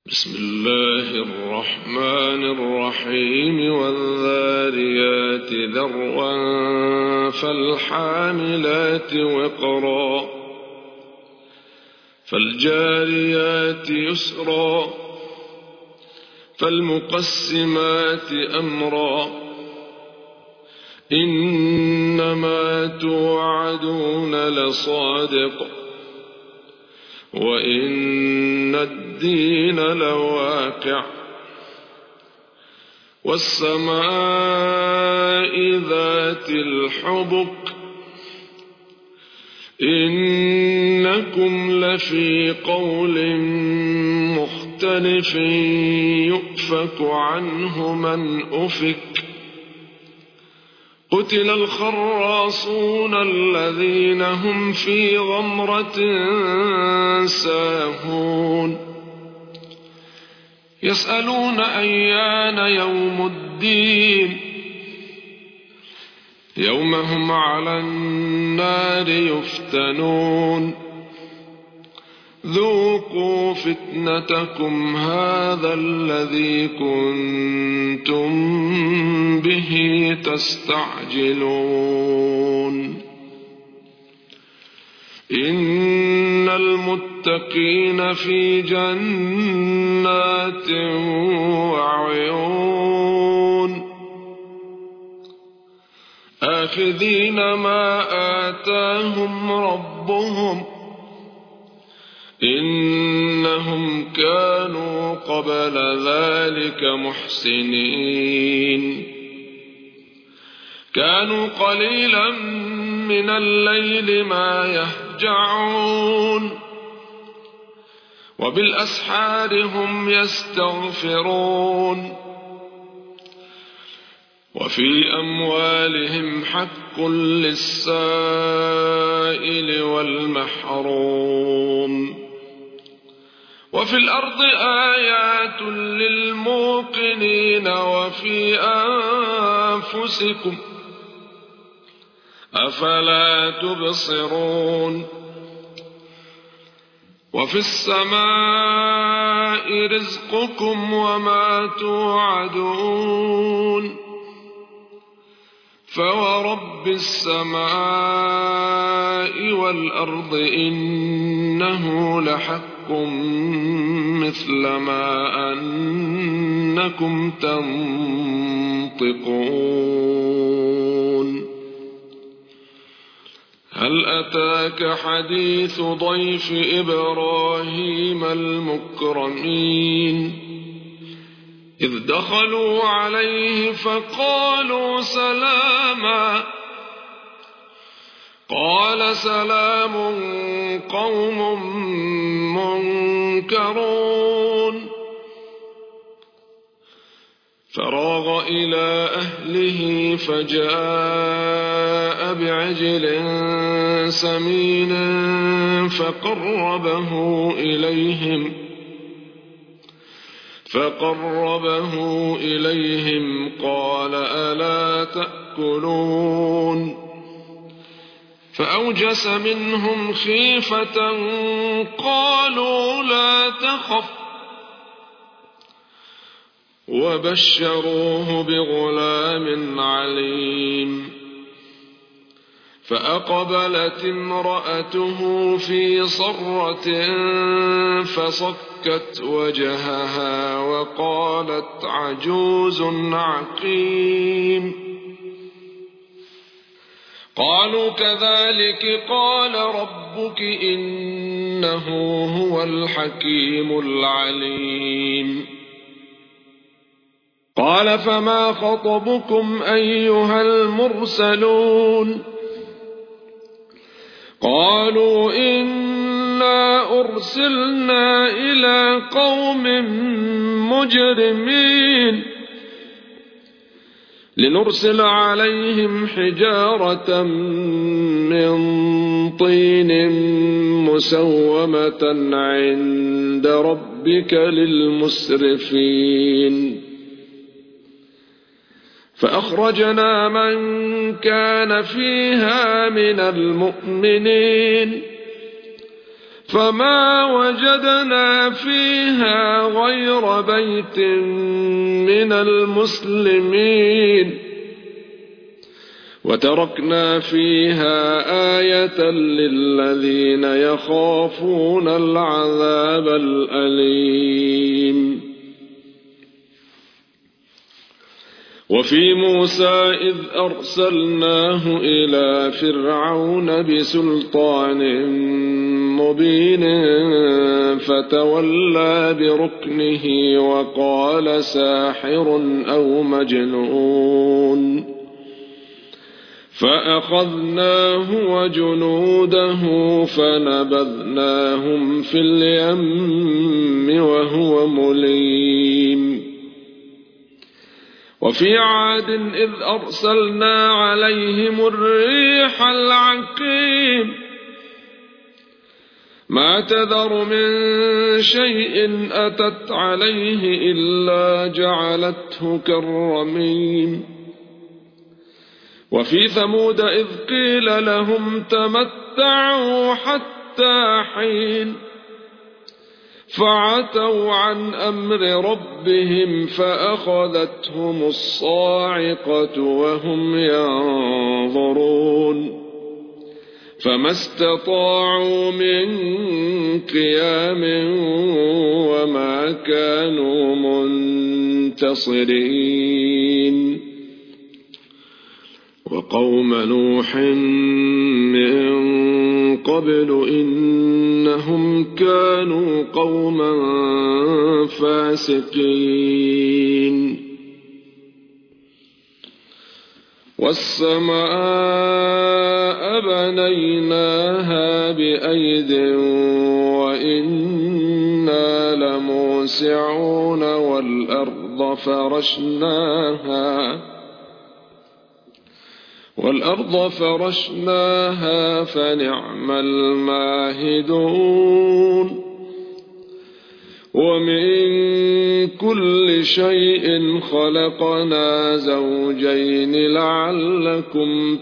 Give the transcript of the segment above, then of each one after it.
بسم الله الرحمن الرحيم والذاريات ذروا فالحاملات وقرا فالجاريات يسرا فالمقسمات أمرا إنما توعدون لصادق وإن الدين لواقع والسماء ذات الحبك إنكم لفي قول مختلف يؤفك عنه من أفك قتل الخراصون الذين هم في غمرة ساهون يسألون أيان يوم الدين يوم هم على النار يفتنون ذوقوا فتنتكم هذا الذي كنتم به تستعجلون إن المتقين في جنات وعيون آخذين ما آتاهم ربهم إنهم كانوا قبل ذلك محسنين كانوا قليلا من الليل ما يهجعون وبالأسحار هم يستغفرون وفي أموالهم حق للسائل والمحروم وفي الأرض آيات للموقنين وفي أنفسكم أفلا تبصرون وفي السماء رزقكم وما توعدون فورب السماء والأرض إنه لحق مثل ما أنكم تنطقون هل أتاك حديث ضيف إبراهيم المكرمين إذ دخلوا عليه فقالوا سلاما قال سلام قوم منكرون فراغ إلى أهله فجاء بعجل سمين فقربه إليهم قال ألا تأكلون فأوجس منهم خيفة قالوا لا تخف وبشروه بغلام عليم فأقبلت امرأته في صرة فصكت وجهها وقالت عجوز عقيم قالوا كذلك قال ربك إنه هو الحكيم العليم قال فما خطبكم أيها المرسلون قالوا إنا أرسلنا إلى قوم مجرمين لنرسل عليهم حجارة من طين مسومة عند ربك للمسرفين فأخرجنا من كان فيها من المؤمنين فما وجدنا فيها غير بيت من المسلمين وتركنا فيها آية للذين يخافون العذاب الأليم. وفي موسى إذ أرسلناه إلى فرعون بسلطان مبين فتولى بركنه وقال ساحر أو مجنون فأخذناه وجنوده فنبذناهم في اليم وهو مليم. وفي عاد إذ أرسلنا عليهم الريح العقيم ما تذر من شيء أتت عليه إلا جعلته كالرميم. وفي ثمود إذ قيل لهم تمتعوا حتى حين فعتوا عن أمر ربهم فأخذتهم الصاعقة وهم ينظرون فما استطاعوا من قيام وما كانوا منتصرين. وقوم نوح من قبل إنهم كانوا قوما فاسقين. والسماء بنيناها بأيد وإنا لموسعون والأرض فرشناها فنعم الماهدون. ومن كل شيء خلقنا زوجين لعلكم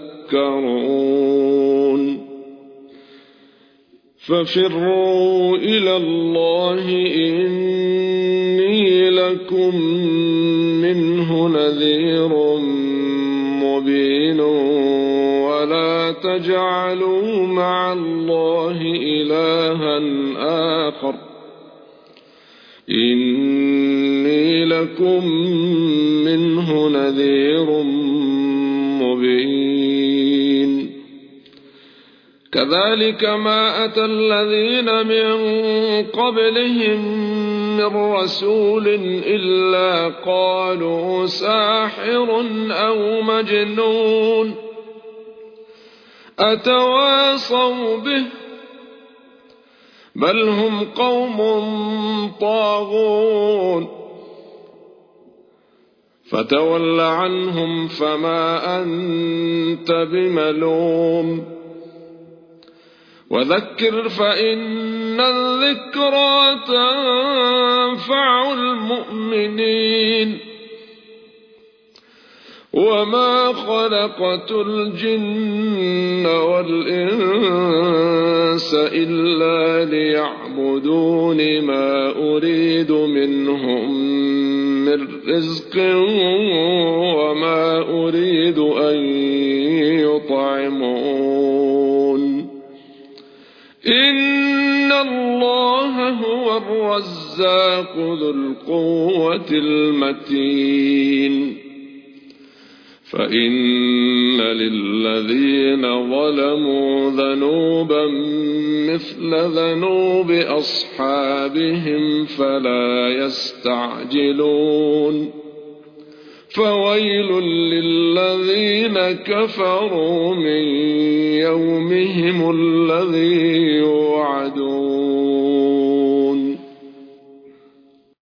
تذكرون. ففروا إلى الله إني لكم منه نذير مبين. ولا تجعلوا مع الله إلها آخر إني لكم منه نذير مبين. كذلك ما أتى الذين من قبلهم من رسول إلا قالوا ساحر أو مجنون أتواصوا به بل هم قوم طاغون. فتول عنهم فما أنت بملوم وذكر فإن الذكرى تنفع المؤمنين. وما خلقت الجن والإنس إلا ليعبدون ما أريد منهم من رزق وما أريد أن يطعمون إن الله هو الرزاق ذو القوة المتين. فإن للذين ظلموا ذنوبا مثل ذنوب أصحابهم فلا يستعجلون. فويل للذين كفروا من يومهم الذي يوعدون.